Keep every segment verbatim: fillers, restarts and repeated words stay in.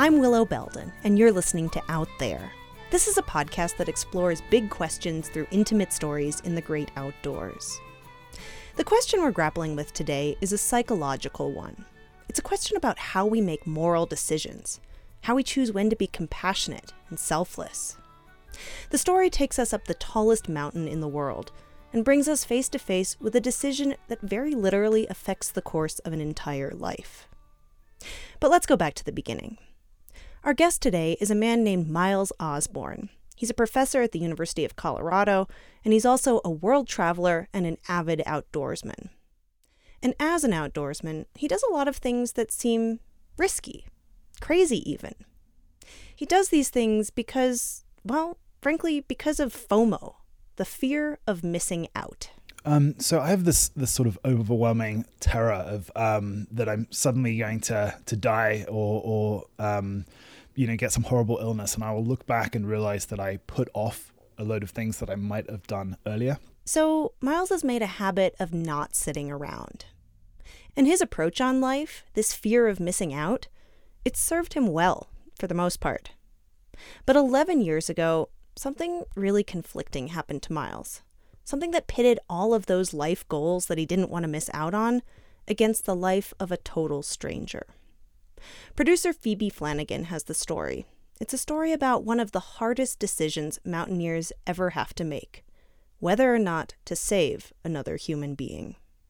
I'm Willow Belden, and you're listening to Out There. This is a podcast that explores big questions through intimate stories in the great outdoors. The question we're grappling with today is a psychological one. It's a question about how we make moral decisions, how we choose when to be compassionate and selfless. The story takes us up the tallest mountain in the world and brings us face to face with a decision that very literally affects the course of an entire life. But let's go back to the beginning. Our guest today is a man named Miles Osborne. He's a professor at the University of Colorado, and he's also a world traveler and an avid outdoorsman. And as an outdoorsman, he does a lot of things that seem risky, crazy even. He does these things because, well, frankly, because of FOMO, the fear of missing out. Um, so I have this this sort of overwhelming terror of um, that I'm suddenly going to to die or or um, you know get some horrible illness, and I will look back and realize that I put off a load of things that I might have done earlier. So Miles has made a habit of not sitting around. And his approach on life, this fear of missing out, it's served him well for the most part. But eleven years ago, something really conflicting happened to Miles. Something that pitted all of those life goals that he didn't want to miss out on against the life of a total stranger. Producer Phoebe Flanagan has the story. It's a story about one of the hardest decisions mountaineers ever have to make, whether or not to save another human being.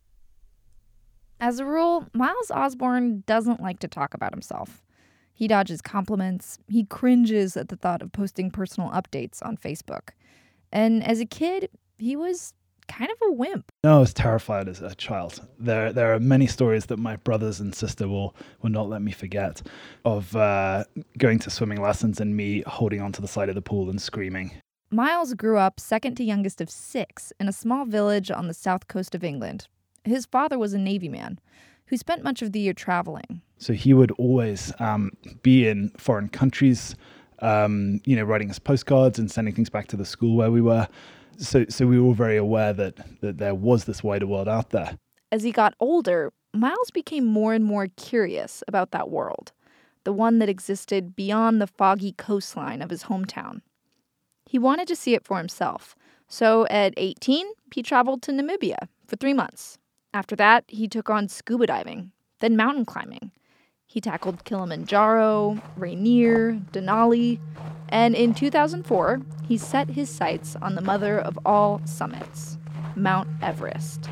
As a rule, Miles Osborne doesn't like to talk about himself. He dodges compliments. He cringes at the thought of posting personal updates on Facebook. And as a kid, he was kind of a wimp. No, I was terrified as a child. There there are many stories that my brothers and sister will, will not let me forget of uh, going to swimming lessons and me holding onto the side of the pool and screaming. Miles grew up second to youngest of six in a small village on the south coast of England. His father was a Navy man who spent much of the year traveling. So he would always um, be in foreign countries, um, you know, writing us postcards and sending things back to the school where we were. So so we were very aware that, that there was this wider world out there. As he got older, Miles became more and more curious about that world, the one that existed beyond the foggy coastline of his hometown. He wanted to see it for himself. So at eighteen, he traveled to Namibia for three months. After that, he took on scuba diving, then mountain climbing. He tackled Kilimanjaro, Rainier, Denali, and in two thousand four, he set his sights on the mother of all summits, Mount Everest.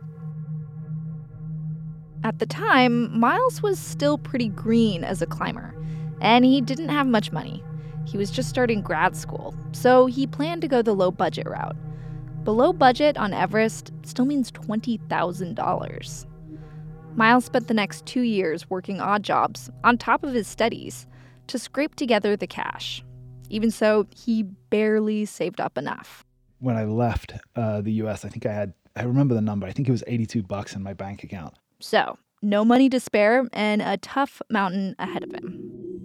At the time, Miles was still pretty green as a climber, and he didn't have much money. He was just starting grad school, so he planned to go the low-budget route. Below budget on Everest still means twenty thousand dollars. Miles spent the next two years working odd jobs on top of his studies to scrape together the cash. Even so, he barely saved up enough. When I left uh, the U S, I think I had, I remember the number, I think it was eighty-two bucks in my bank account. So, no money to spare and a tough mountain ahead of him.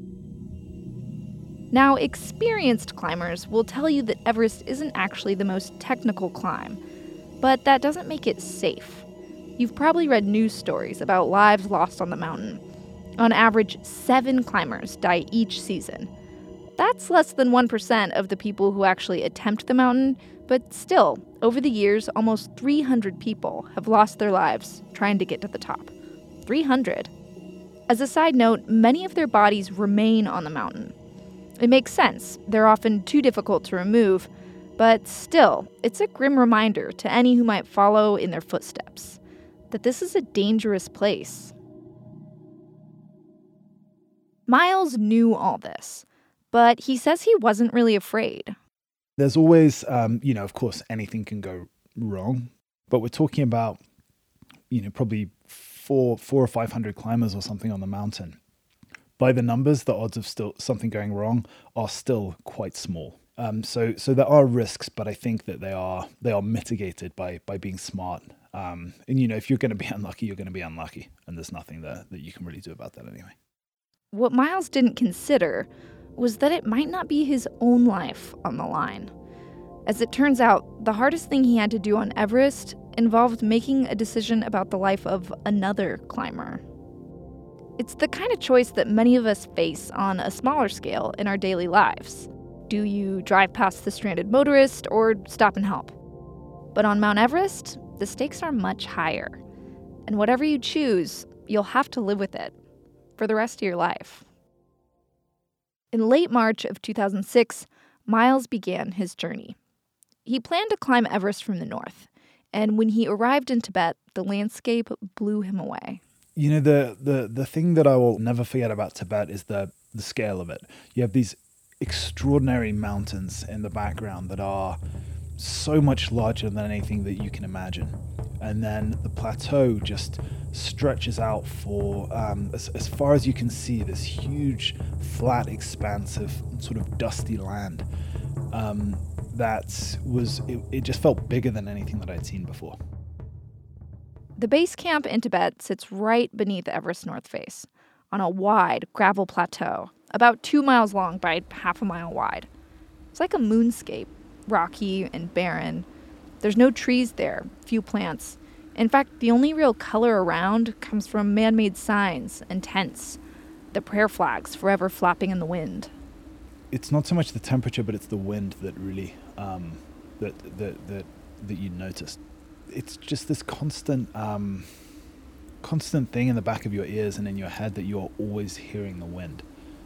Now, experienced climbers will tell you that Everest isn't actually the most technical climb, but that doesn't make it safe. You've probably read news stories about lives lost on the mountain. On average, seven climbers die each season. That's less than one percent of the people who actually attempt the mountain, but still, over the years, almost three hundred people have lost their lives trying to get to the top. three hundred. As a side note, many of their bodies remain on the mountain. It makes sense. They're often too difficult to remove, but still, it's a grim reminder to any who might follow in their footsteps that this is a dangerous place. Miles knew all this, but he says he wasn't really afraid. There's always, um, you know, of course, anything can go wrong, but we're talking about, you know, probably four, four or five hundred climbers or something on the mountain. By the numbers, the odds of still something going wrong are still quite small. Um, so, so there are risks, but I think that they are they are mitigated by by being smart. Um, and you know, if you're going to be unlucky, you're going to be unlucky, and there's nothing that that you can really do about that anyway. What Miles didn't consider was that it might not be his own life on the line. As it turns out, the hardest thing he had to do on Everest involved making a decision about the life of another climber. It's the kind of choice that many of us face on a smaller scale in our daily lives. Do you drive past the stranded motorist or stop and help? But on Mount Everest, the stakes are much higher. And whatever you choose, you'll have to live with it for the rest of your life. In late March of two thousand six, Miles began his journey. He planned to climb Everest from the north, and when he arrived in Tibet, the landscape blew him away. You know, the the the thing that I will never forget about Tibet is the the scale of it. You have these extraordinary mountains in the background that are so much larger than anything that you can imagine. And then the plateau just stretches out for um, as, as far as you can see, this huge, flat, expansive, sort of dusty land um, that was, it, it just felt bigger than anything that I'd seen before. The base camp in Tibet sits right beneath Everest's north face, on a wide gravel plateau, about two miles long by half a mile wide. It's like a moonscape, rocky and barren. There's no trees there, few plants. In fact, the only real color around comes from man-made signs and tents, the prayer flags forever flapping in the wind. It's not so much the temperature, but it's the wind that really, um, that, that, that, that you notice. It's just this constant, um, constant thing in the back of your ears and in your head that you're always hearing the wind.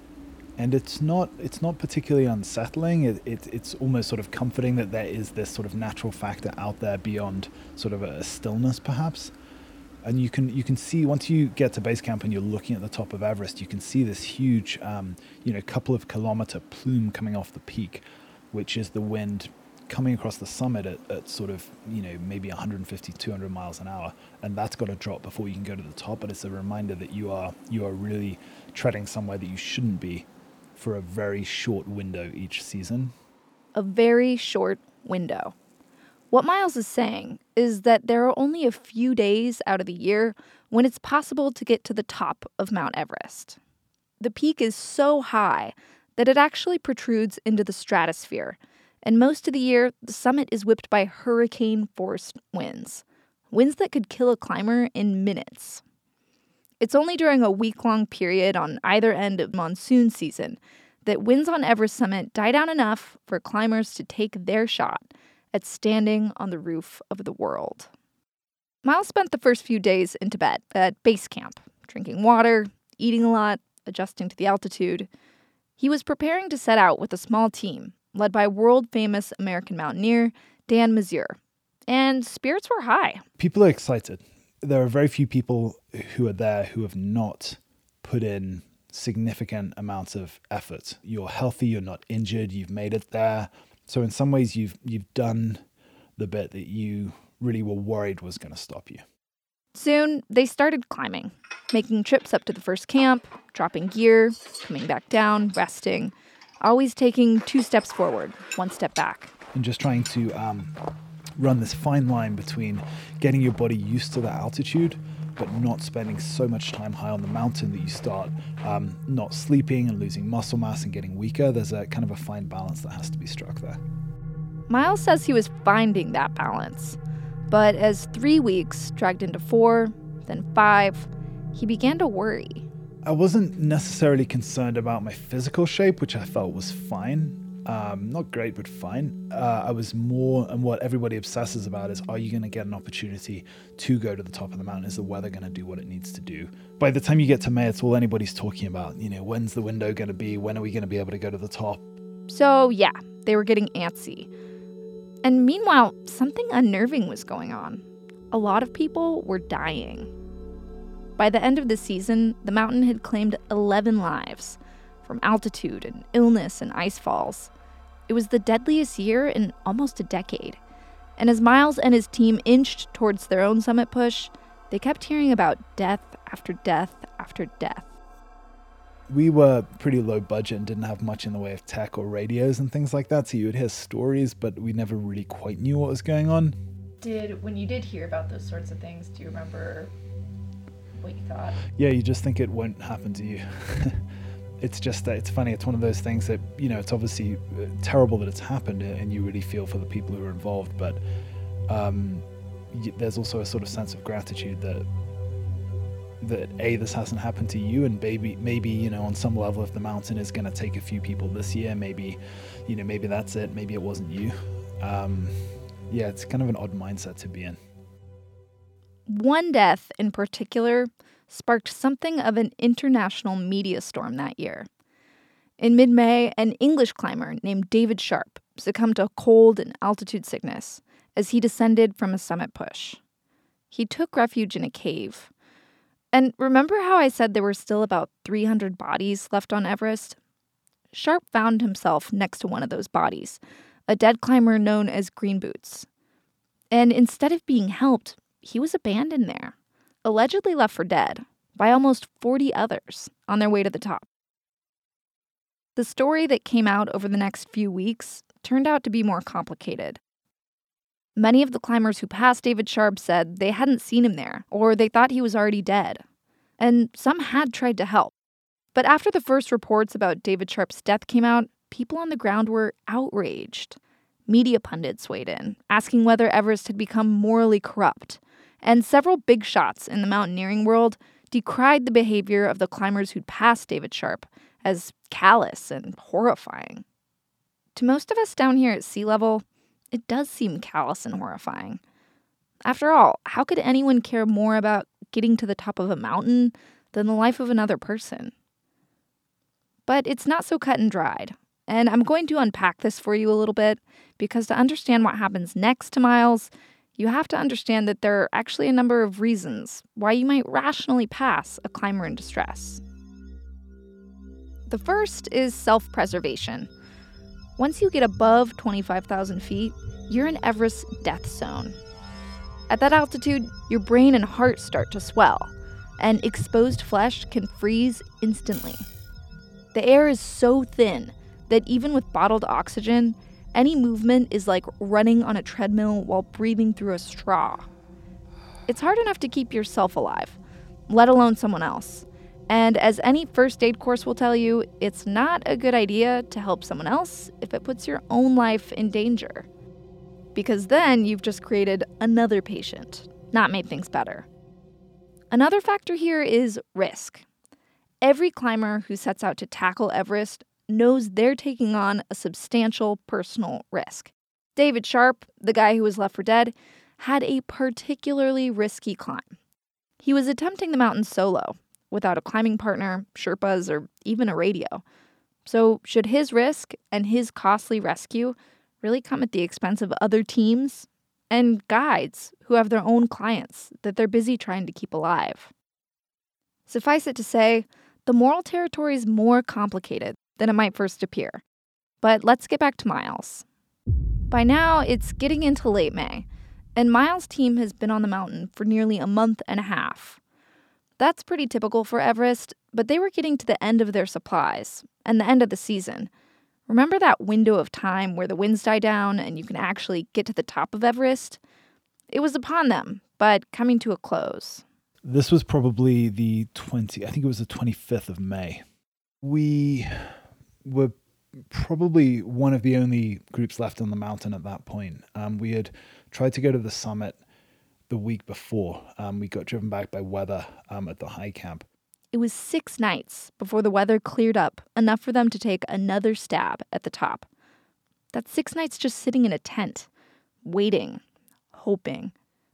And it's not it's not particularly unsettling. It, it it's almost sort of comforting that there is this sort of natural factor out there beyond sort of a stillness, perhaps. And you can you can see once you get to base camp and you're looking at the top of Everest, you can see this huge, um, you know, couple of kilometer plume coming off the peak, which is the wind coming across the summit at, at sort of, you know, maybe one fifty, two hundred miles an hour, and that's got to drop before you can go to the top. But it's a reminder that you are you are really treading somewhere that you shouldn't be for a very short window each season. A very short window. What Miles is saying is that there are only a few days out of the year when it's possible to get to the top of Mount Everest. The peak is so high that it actually protrudes into the stratosphere, and most of the year, the summit is whipped by hurricane-force winds, winds that could kill a climber in minutes. It's only during a week-long period on either end of monsoon season that winds on Everest summit die down enough for climbers to take their shot at standing on the roof of the world. Miles spent the first few days in Tibet at base camp, drinking water, eating a lot, adjusting to the altitude. He was preparing to set out with a small team led by world-famous American mountaineer Dan Mazur, and spirits were high. People are excited. There are very few people who are there who have not put in significant amounts of effort. You're healthy, you're not injured, you've made it there. So in some ways, you've you've done the bit that you really were worried was going to stop you. Soon, they started climbing, making trips up to the first camp, dropping gear, coming back down, resting, always taking two steps forward, one step back. And just trying to um, run this fine line between getting your body used to the altitude, but not spending so much time high on the mountain that you start um, not sleeping and losing muscle mass and getting weaker. There's a kind of a fine balance that has to be struck there. Miles says he was finding that balance. But as three weeks dragged into four, then five, he began to worry. I wasn't necessarily concerned about my physical shape, which I felt was fine. Um, not great, but fine. Uh, I was more, and what everybody obsesses about is, are you going to get an opportunity to go to the top of the mountain? Is the weather going to do what it needs to do? By the time you get to May, it's all anybody's talking about. You know, when's the window going to be? When are we going to be able to go to the top? So yeah, they were getting antsy. And meanwhile, something unnerving was going on. A lot of people were dying. By the end of the season, the mountain had claimed eleven lives from altitude and illness and ice falls. It was the deadliest year in almost a decade. And as Miles and his team inched towards their own summit push, they kept hearing about death after death after death. We were pretty low budget and didn't have much in the way of tech or radios and things like that, so you would hear stories, but we never really quite knew what was going on. Did, when you did hear about those sorts of things, do you remember what you thought? Yeah, you just think it won't happen to you. It's just that it's funny. It's one of those things that, you know, it's obviously terrible that it's happened and you really feel for the people who are involved, but um, there's also a sort of sense of gratitude that that A, this hasn't happened to you, and maybe, maybe you know, on some level, if the mountain is going to take a few people this year, maybe, you know, maybe that's it. Maybe it wasn't you. Um, yeah, it's kind of an odd mindset to be in. One death in particular sparked something of an international media storm that year. In mid-May, an English climber named David Sharp succumbed to cold and altitude sickness as he descended from a summit push. He took refuge in a cave. And remember how I said there were still about three hundred bodies left on Everest? Sharp found himself next to one of those bodies, a dead climber known as Green Boots. And instead of being helped, he was abandoned there, allegedly left for dead, by almost forty others on their way to the top. The story that came out over the next few weeks turned out to be more complicated. Many of the climbers who passed David Sharp said they hadn't seen him there, or they thought he was already dead. And some had tried to help. But after the first reports about David Sharp's death came out, people on the ground were outraged. Media pundits weighed in, asking whether Everest had become morally corrupt. And several big shots in the mountaineering world decried the behavior of the climbers who'd passed David Sharp as callous and horrifying. To most of us down here at sea level, it does seem callous and horrifying. After all, how could anyone care more about getting to the top of a mountain than the life of another person? But it's not so cut and dried, and I'm going to unpack this for you a little bit, because to understand what happens next to Miles, you have to understand that there are actually a number of reasons why you might rationally pass a climber in distress. The first is self-preservation. Once you get above twenty-five thousand feet, you're in Everest's death zone. At that altitude, your brain and heart start to swell, and exposed flesh can freeze instantly. The air is so thin that even with bottled oxygen, any movement is like running on a treadmill while breathing through a straw. It's hard enough to keep yourself alive, let alone someone else. And as any first aid course will tell you, it's not a good idea to help someone else if it puts your own life in danger. Because then you've just created another patient, not made things better. Another factor here is risk. Every climber who sets out to tackle Everest knows they're taking on a substantial personal risk. David Sharp, the guy who was left for dead, had a particularly risky climb. He was attempting the mountain solo, without a climbing partner, Sherpas, or even a radio. So should his risk and his costly rescue really come at the expense of other teams and guides who have their own clients that they're busy trying to keep alive? Suffice it to say, the moral territory is more complicated than it might first appear. But let's get back to Miles. By now, it's getting into late May, and Miles' team has been on the mountain for nearly a month and a half. That's pretty typical for Everest, but they were getting to the end of their supplies and the end of the season. Remember that window of time where the winds die down and you can actually get to the top of Everest? It was upon them, but coming to a close. This was probably the twentieth, I think it was the twenty-fifth of May. We were probably one of the only groups left on the mountain at that point. Um, we had tried to go to the summit the week before. Um, we got driven back by weather um, at the high camp. It was six nights before the weather cleared up enough for them to take another stab at the top. That's six nights just sitting in a tent, waiting, hoping.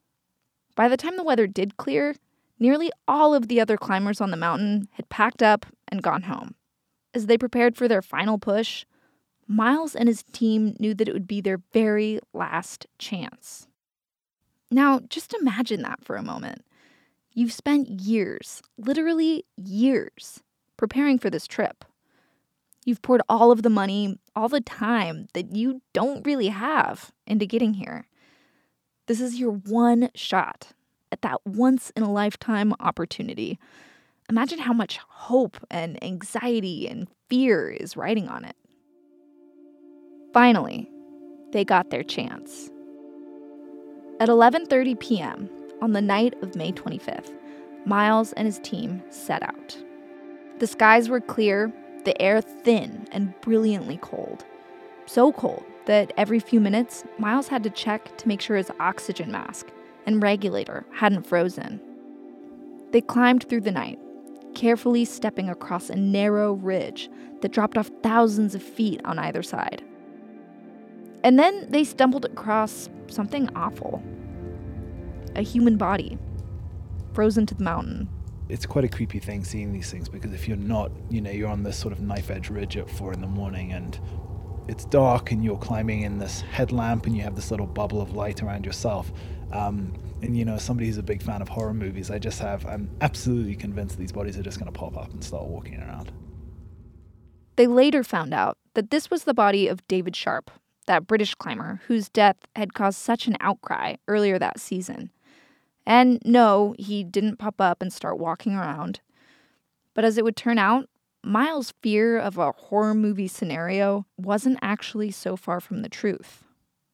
By the time the weather did clear, nearly all of the other climbers on the mountain had packed up and gone home. As they prepared for their final push, Miles and his team knew that it would be their very last chance. Now, just imagine that for a moment. You've spent years, literally years, preparing for this trip. You've poured all of the money, all the time that you don't really have into getting here. This is your one shot at that once-in-a-lifetime opportunity. Imagine how much hope and anxiety and fear is riding on it. Finally, they got their chance. At eleven thirty p.m. on the night of May twenty-fifth, Miles and his team set out. The skies were clear, the air thin and brilliantly cold. So cold that every few minutes, Miles had to check to make sure his oxygen mask and regulator hadn't frozen. They climbed through the night, carefully stepping across a narrow ridge that dropped off thousands of feet on either side. And then they stumbled across something awful. A human body, frozen to the mountain. It's quite a creepy thing seeing these things, because if you're not, you know, you're on this sort of knife edge ridge at four in the morning and it's dark and you're climbing in this headlamp and you have this little bubble of light around yourself. Um, and, you know, somebody who's a big fan of horror movies, I just have, I'm absolutely convinced these bodies are just going to pop up and start walking around. They later found out that this was the body of David Sharp, that British climber whose death had caused such an outcry earlier that season. And no, he didn't pop up and start walking around. But as it would turn out, Miles' fear of a horror movie scenario wasn't actually so far from the truth.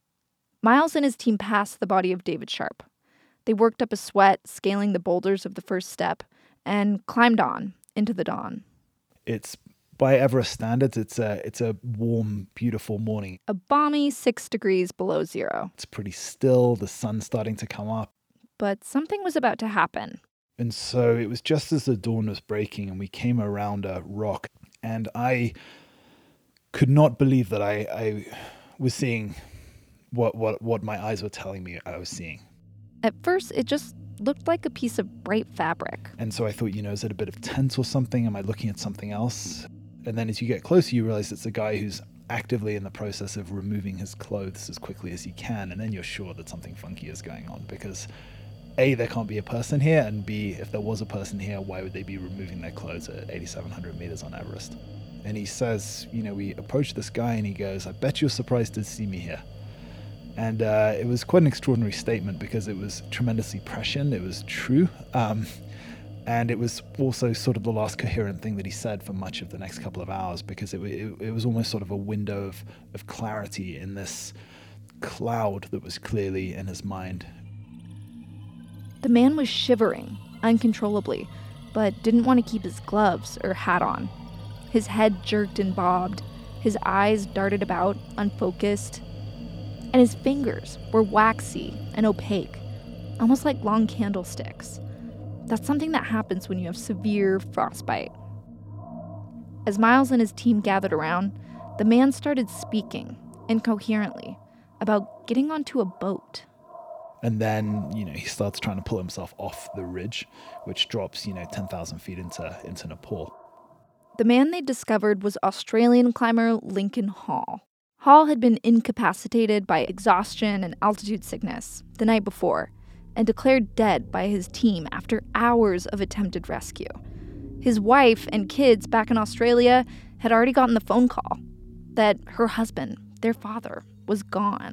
Miles and his team passed the body of David Sharp. They worked up a sweat, scaling the boulders of the first step, and climbed on into the dawn. It's, by Everest standards, it's a, it's a warm, beautiful morning. A balmy six degrees below zero. It's pretty still, the sun's starting to come up. But something was about to happen. And so it was just as the dawn was breaking and we came around a rock, and I could not believe that I, I was seeing what, what, what my eyes were telling me I was seeing. At first, it just looked like a piece of bright fabric. And so I thought, you know, is it a bit of tent or something? Am I looking at something else? And then as you get closer, you realize it's a guy who's actively in the process of removing his clothes as quickly as he can. And then you're sure that something funky is going on, because A, there can't be a person here, and B, if there was a person here, why would they be removing their clothes at eighty-seven hundred meters on Everest? And he says, you know, we approach this guy and he goes, I bet you're surprised to see me here. And uh, it was quite an extraordinary statement, because it was tremendously prescient, it was true, um, and it was also sort of the last coherent thing that he said for much of the next couple of hours, because it, it, it was almost sort of a window of, of clarity in this cloud that was clearly in his mind. The man was shivering uncontrollably, but didn't want to keep his gloves or hat on. His head jerked and bobbed, his eyes darted about, unfocused, and his fingers were waxy and opaque, almost like long candlesticks. That's something that happens when you have severe frostbite. As Miles and his team gathered around, the man started speaking, incoherently, about getting onto a boat. And then, you know, he starts trying to pull himself off the ridge, which drops, you know, ten thousand feet into, into Nepal. The man they discovered was Australian climber Lincoln Hall. Hall had been incapacitated by exhaustion and altitude sickness the night before and declared dead by his team after hours of attempted rescue. His wife and kids back in Australia had already gotten the phone call that her husband, their father, was gone.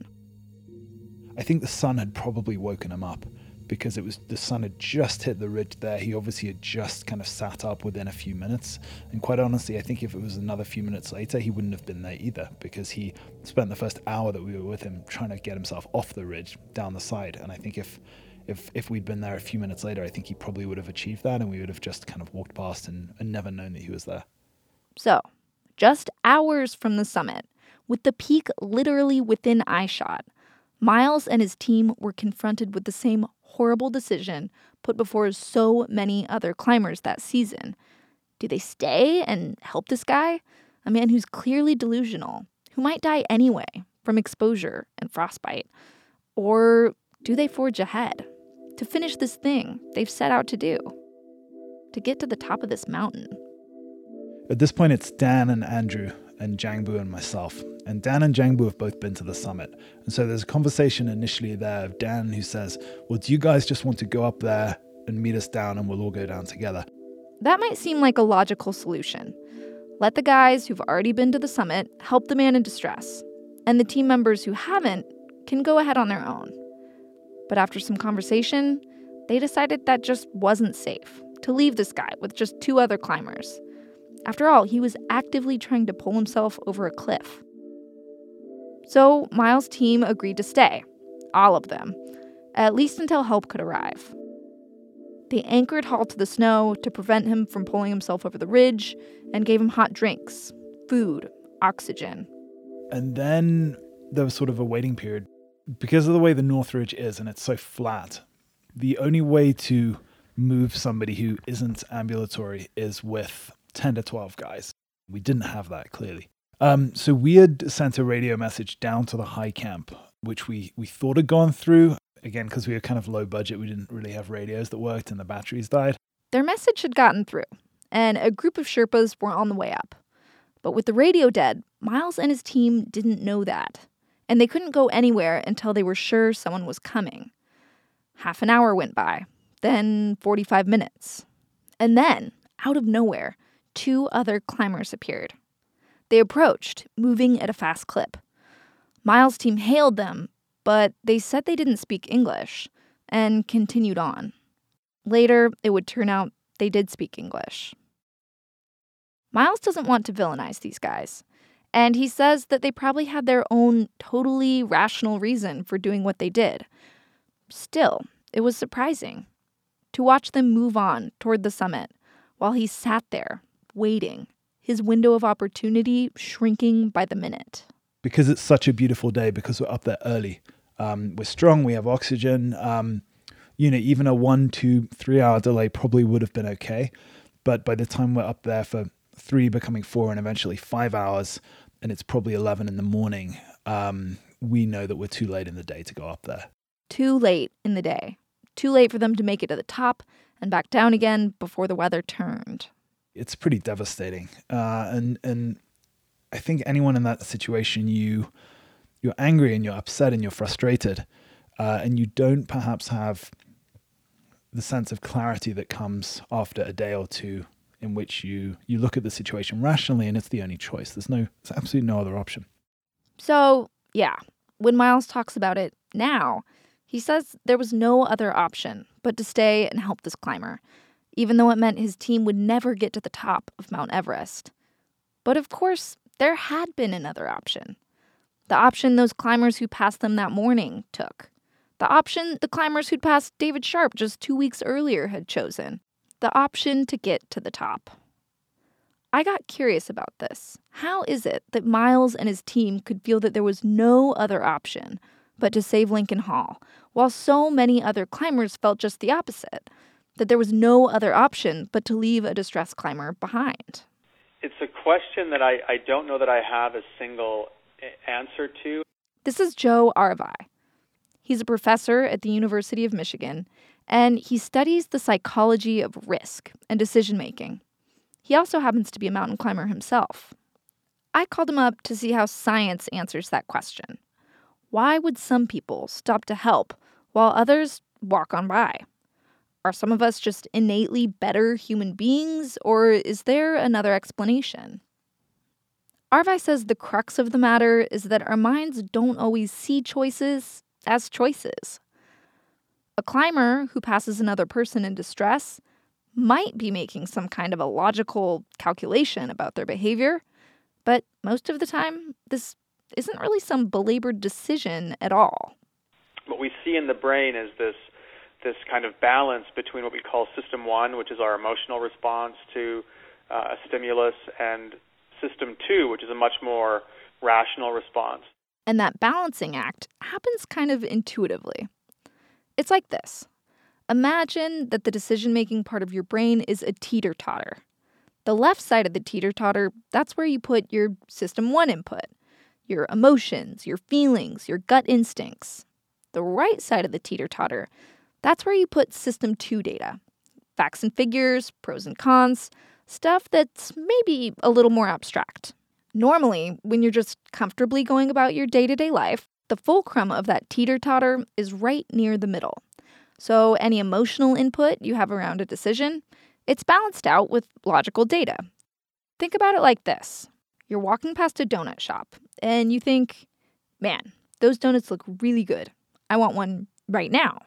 I think the sun had probably woken him up, because it was the sun had just hit the ridge there. He obviously had just kind of sat up within a few minutes. And quite honestly, I think if it was another few minutes later, he wouldn't have been there either, because he spent the first hour that we were with him trying to get himself off the ridge down the side. And I think if if if we'd been there a few minutes later, I think he probably would have achieved that, and we would have just kind of walked past and, and never known that he was there. So, just hours from the summit, with the peak literally within eyeshot, Miles and his team were confronted with the same horrible decision put before so many other climbers that season. Do they stay and help this guy? A man who's clearly delusional, who might die anyway from exposure and frostbite. Or do they forge ahead to finish this thing they've set out to do? To get to the top of this mountain? At this point, it's Dan and Andrew and Jangbu and myself. And Dan and Jangbu have both been to the summit. And so there's a conversation initially there of Dan who says, well, do you guys just want to go up there and meet us down and we'll all go down together? That might seem like a logical solution. Let the guys who've already been to the summit help the man in distress. And the team members who haven't can go ahead on their own. But after some conversation, they decided that just wasn't safe to leave this guy with just two other climbers. After all, he was actively trying to pull himself over a cliff. So Miles' team agreed to stay, all of them, at least until help could arrive. They anchored Hall to the snow to prevent him from pulling himself over the ridge and gave him hot drinks, food, oxygen. And then there was sort of a waiting period. Because of the way the North Ridge is and it's so flat, the only way to move somebody who isn't ambulatory is with ten to twelve guys. We didn't have that, clearly. Um, so we had sent a radio message down to the high camp, which we, we thought had gone through. Again, because we were kind of low budget, we didn't really have radios that worked and the batteries died. Their message had gotten through, and a group of Sherpas were on the way up. But with the radio dead, Miles and his team didn't know that. And they couldn't go anywhere until they were sure someone was coming. Half an hour went by, then forty-five minutes. And then, out of nowhere, two other climbers appeared. They approached, moving at a fast clip. Miles' team hailed them, but they said they didn't speak English, and continued on. Later, it would turn out they did speak English. Miles doesn't want to villainize these guys, and he says that they probably had their own totally rational reason for doing what they did. Still, it was surprising to watch them move on toward the summit while he sat there, waiting, his window of opportunity shrinking by the minute. Because it's such a beautiful day, because we're up there early. Um, we're strong, we have oxygen. Um, you know, even a one, two, three hour delay probably would have been okay. But by the time we're up there for three becoming four and eventually five hours, and it's probably eleven in the morning, um, we know that we're too late in the day to go up there. Too late in the day. Too late for them to make it to the top and back down again before the weather turned. It's pretty devastating. Uh, and and I think anyone in that situation, you, you're angry and you're upset and you're frustrated, uh, and you don't perhaps have the sense of clarity that comes after a day or two in which you, you look at the situation rationally and it's the only choice. There's no, there's absolutely no other option. So, yeah, when Miles talks about it now, he says there was no other option but to stay and help this climber, even though it meant his team would never get to the top of Mount Everest. But of course, there had been another option. The option those climbers who passed them that morning took. The option the climbers who'd passed David Sharp just two weeks earlier had chosen. The option to get to the top. I got curious about this. How is it that Miles and his team could feel that there was no other option but to save Lincoln Hall, while so many other climbers felt just the opposite, that there was no other option but to leave a distressed climber behind? It's a question that I, I don't know that I have a single answer to. This is Joe Arvai. He's a professor at the University of Michigan, and he studies the psychology of risk and decision-making. He also happens to be a mountain climber himself. I called him up to see how science answers that question. Why would some people stop to help while others walk on by? Are some of us just innately better human beings, or is there another explanation? Arvai says the crux of the matter is that our minds don't always see choices as choices. A climber who passes another person in distress might be making some kind of a logical calculation about their behavior, but most of the time, this isn't really some belabored decision at all. What we see in the brain is this this kind of balance between what we call system one, which is our emotional response to uh, a stimulus, and system two, which is a much more rational response. And that balancing act happens kind of intuitively. It's like this. Imagine that the decision-making part of your brain is a teeter-totter. The left side of the teeter-totter, that's where you put your system one input, your emotions, your feelings, your gut instincts. The right side of the teeter-totter, that's where you put system two data, facts and figures, pros and cons, stuff that's maybe a little more abstract. Normally, when you're just comfortably going about your day-to-day life, the fulcrum of that teeter-totter is right near the middle. So any emotional input you have around a decision, it's balanced out with logical data. Think about it like this. You're walking past a donut shop, and you think, man, those donuts look really good. I want one right now.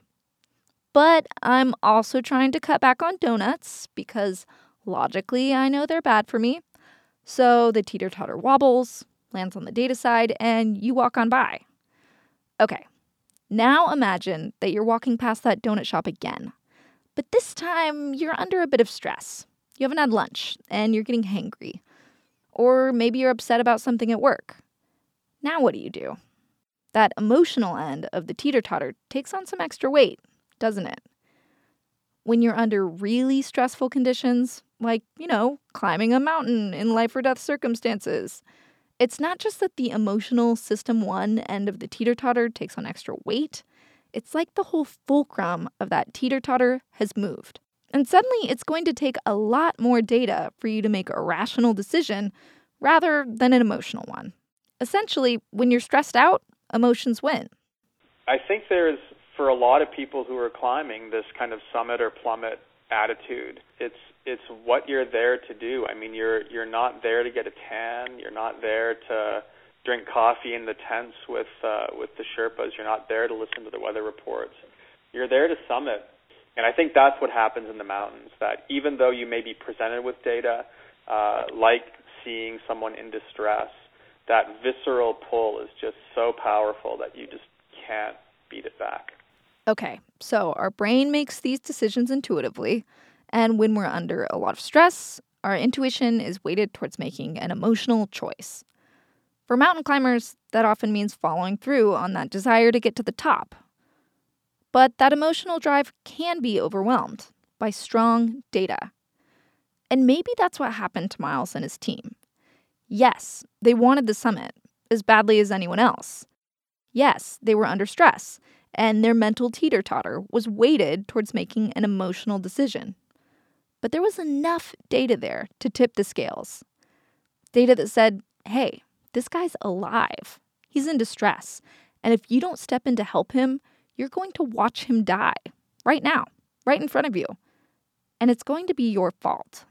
But I'm also trying to cut back on donuts because logically I know they're bad for me. So the teeter-totter wobbles, lands on the data side, and you walk on by. Okay, now imagine that you're walking past that donut shop again. But this time you're under a bit of stress. You haven't had lunch, and you're getting hangry. Or maybe you're upset about something at work. Now what do you do? That emotional end of the teeter-totter takes on some extra weight, doesn't it? when you're under really stressful conditions, like, you know, climbing a mountain in life or death circumstances, it's not just that the emotional system one end of the teeter-totter takes on extra weight. It's like the whole fulcrum of that teeter-totter has moved. And suddenly it's going to take a lot more data for you to make a rational decision rather than an emotional one. Essentially, when you're stressed out, emotions win. I think there's, for a lot of people who are climbing, this kind of summit or plummet attitude. It's it's what you're there to do. I mean, you're you're not there to get a tan. You're not there to drink coffee in the tents with uh, with the Sherpas. You're not there to listen to the weather reports. You're there to summit. And I think that's what happens in the mountains, that even though you may be presented with data, uh, like seeing someone in distress, that visceral pull is just so powerful that you just can't beat it back. Okay, so our brain makes these decisions intuitively, and when we're under a lot of stress, our intuition is weighted towards making an emotional choice. For mountain climbers, that often means following through on that desire to get to the top. But that emotional drive can be overwhelmed by strong data. And maybe that's what happened to Miles and his team. Yes, they wanted the summit as badly as anyone else. Yes, they were under stress, and their mental teeter-totter was weighted towards making an emotional decision. But there was enough data there to tip the scales. Data that said, hey, this guy's alive. He's in distress. And if you don't step in to help him, you're going to watch him die right now, right in front of you. And it's going to be your fault.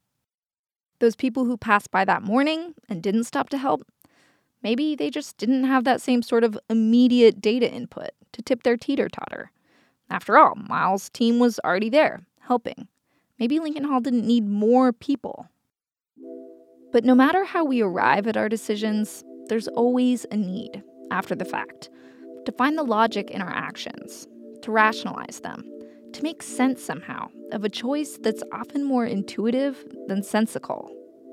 Those people who passed by that morning and didn't stop to help, maybe they just didn't have that same sort of immediate data input to tip their teeter-totter. After all, Miles' team was already there, helping. Maybe Lincoln Hall didn't need more people. But no matter how we arrive at our decisions, there's always a need, after the fact, to find the logic in our actions, to rationalize them, to make sense somehow of a choice that's often more intuitive than sensical.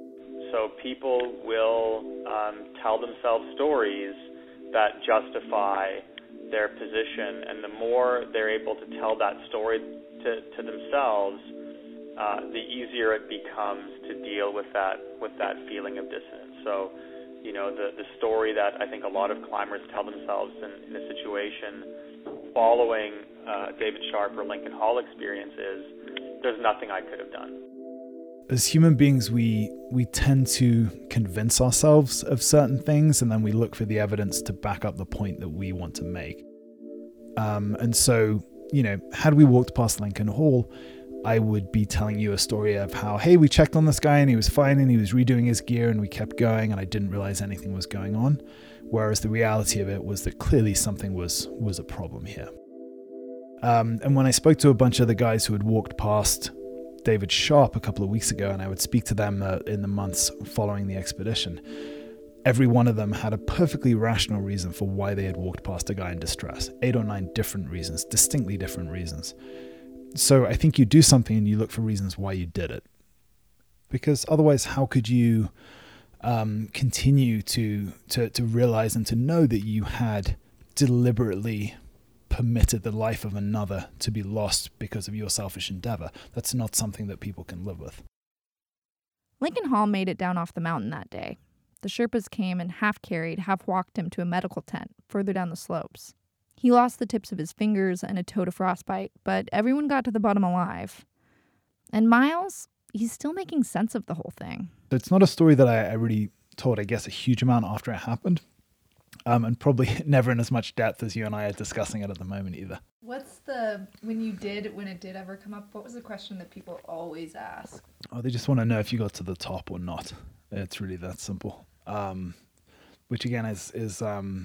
So people will um, tell themselves stories that justify their position, and the more they're able to tell that story to, to themselves, uh, the easier it becomes to deal with that with that feeling of dissonance. So, you know, the, the story that I think a lot of climbers tell themselves in, in a situation following uh, David Sharp or Lincoln Hall experience is, there's nothing I could have done. As human beings, we we tend to convince ourselves of certain things, and then we look for the evidence to back up the point that we want to make. Um, and so, you know, had we walked past Lincoln Hall, I would be telling you a story of how, hey, we checked on this guy and he was fine and he was redoing his gear and we kept going and I didn't realize anything was going on. Whereas the reality of it was that clearly something was was a problem here. Um, and when I spoke to a bunch of the guys who had walked past David Sharp a couple of weeks ago, and I would speak to them uh, in the months following the expedition, every one of them had a perfectly rational reason for why they had walked past a guy in distress. Eight or nine different reasons, distinctly different reasons. So I think you do something and you look for reasons why you did it. Because otherwise, how could you um, continue to, to to realize and to know that you had deliberately permitted the life of another to be lost because of your selfish endeavor? That's not something that people can live with. Lincoln Hall made it down off the mountain that day. The Sherpas came and half-carried, half-walked him to a medical tent further down the slopes. He lost the tips of his fingers and a toe to frostbite, but everyone got to the bottom alive. And Miles, he's still making sense of the whole thing. It's not a story that I, I really told, I guess, a huge amount after it happened. Um, and probably never in as much depth as you and I are discussing it at the moment either. What's the, when you did, when it did ever come up, what was the question that people always ask? Oh, they just want to know if you got to the top or not. It's really that simple. Um, which again is, is um,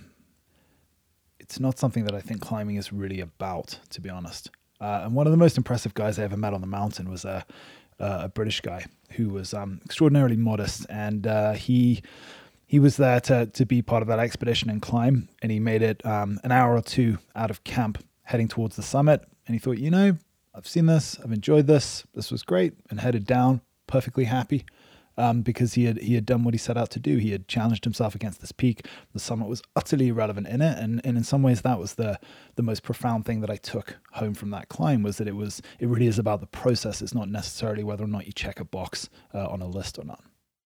it's not something that I think climbing is really about, to be honest. Uh, and one of the most impressive guys I ever met on the mountain was a, a British guy who was um, extraordinarily modest, and uh, he... He was there to, to be part of that expedition and climb, and he made it um, an hour or two out of camp heading towards the summit. And he thought, you know, I've seen this, I've enjoyed this, this was great, and headed down perfectly happy. um, because he had he had done what he set out to do. He had challenged himself against this peak. The summit was utterly irrelevant in it, and, and in some ways that was the the most profound thing that I took home from that climb, was that it was it really is about the process. It's not necessarily whether or not you check a box uh, on a list or not.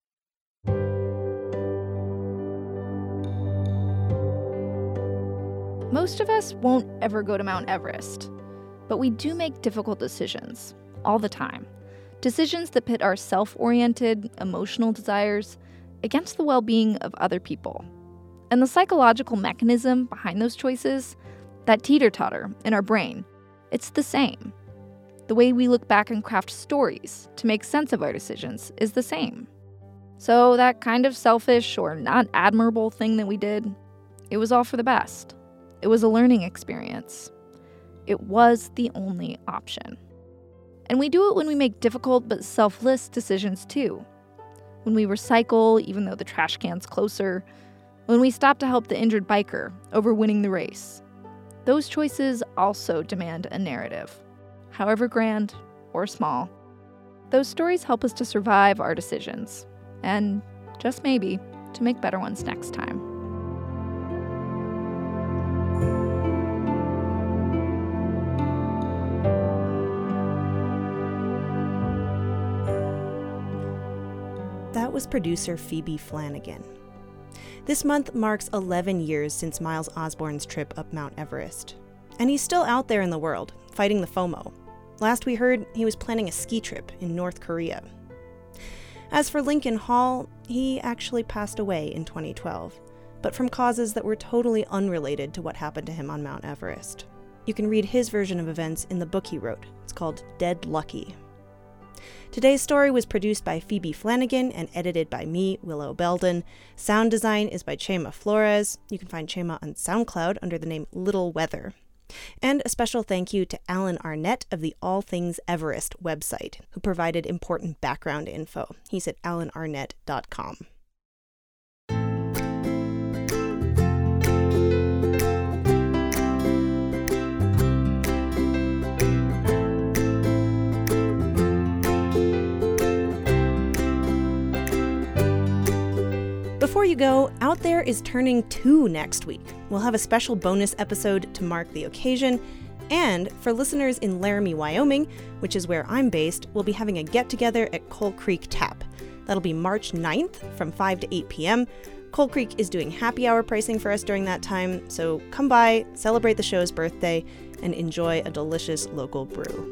Most of us won't ever go to Mount Everest, but we do make difficult decisions all the time. Decisions that pit our self-oriented, emotional desires against the well-being of other people. And the psychological mechanism behind those choices, that teeter-totter in our brain, it's the same. The way we look back and craft stories to make sense of our decisions is the same. So that kind of selfish or not admirable thing that we did, it was all for the best. It was a learning experience. It was the only option. And we do it when we make difficult but selfless decisions too. When we recycle even though the trash can's closer. When we stop to help the injured biker over winning the race. Those choices also demand a narrative, however grand or small. Those stories help us to survive our decisions, and just maybe, to make better ones next time. That was producer Phoebe Flanagan. This month marks eleven years since Miles Osborne's trip up Mount Everest. And he's still out there in the world, fighting the FOMO. Last we heard, he was planning a ski trip in North Korea. As for Lincoln Hall, he actually passed away in twenty twelve, but from causes that were totally unrelated to what happened to him on Mount Everest. You can read his version of events in the book he wrote. It's called Dead Lucky. Today's story was produced by Phoebe Flanagan and edited by me, Willow Belden. Sound design is by Chema Flores. You can find Chema on SoundCloud under the name Little Weather. And a special thank you to Alan Arnett of the All Things Everest website, who provided important background info. He's at alan arnett dot com. Before you go, Out There is turning two next week. We'll have a special bonus episode to mark the occasion, and for listeners in Laramie, Wyoming, which is where I'm based, we'll be having a get-together at Coal Creek Tap. That'll be March ninth from five to eight p.m. Coal Creek is doing happy hour pricing for us during that time, so come by, celebrate the show's birthday, and enjoy a delicious local brew.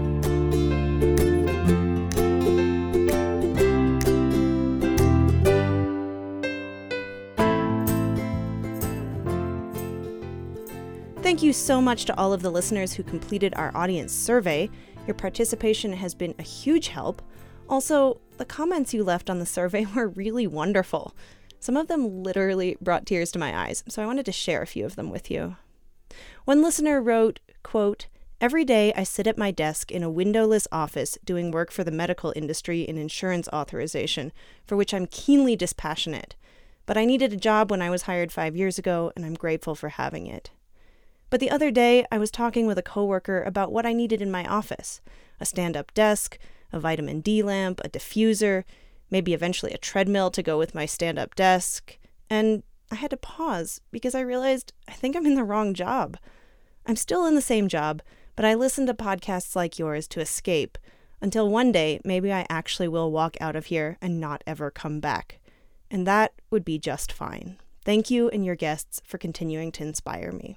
Thank you so much to all of the listeners who completed our audience survey. Your participation has been a huge help. Also, the comments you left on the survey were really wonderful. Some of them literally brought tears to my eyes, so I wanted to share a few of them with you. One listener wrote, quote, "Every day I sit at my desk in a windowless office doing work for the medical industry in insurance authorization, for which I'm keenly dispassionate. But I needed a job when I was hired five years ago, and I'm grateful for having it. But the other day, I was talking with a coworker about what I needed in my office. A stand-up desk, a vitamin D lamp, a diffuser, maybe eventually a treadmill to go with my stand-up desk. And I had to pause because I realized I think I'm in the wrong job. I'm still in the same job, but I listen to podcasts like yours to escape until one day maybe I actually will walk out of here and not ever come back. And that would be just fine. Thank you and your guests for continuing to inspire me."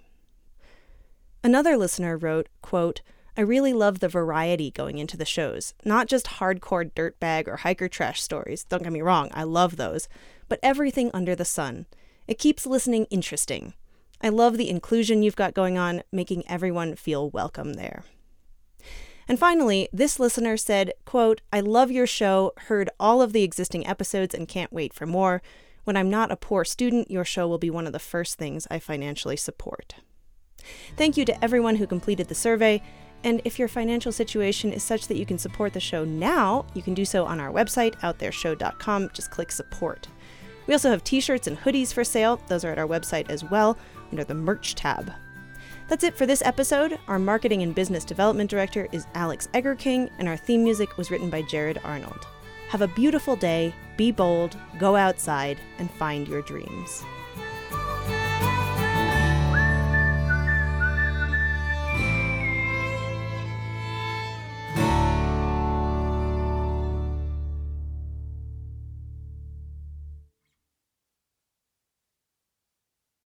Another listener wrote, quote, "I really love the variety going into the shows. Not just hardcore dirtbag or hiker trash stories. Don't get me wrong, I love those. But everything under the sun. It keeps listening interesting. I love the inclusion you've got going on, making everyone feel welcome there." And finally, this listener said, quote, "I love your show, heard all of the existing episodes and can't wait for more. When I'm not a poor student, your show will be one of the first things I financially support." Thank you to everyone who completed the survey, and if your financial situation is such that you can support the show now, you can do so on our website, out there show dot com. Just click support. We also have t-shirts and hoodies for sale. Those are at our website as well, under the merch tab. That's it for this episode. Our marketing and business development director is Alex Eggerking, and our theme music was written by Jared Arnold. Have a beautiful day, be bold, go outside, and find your dreams.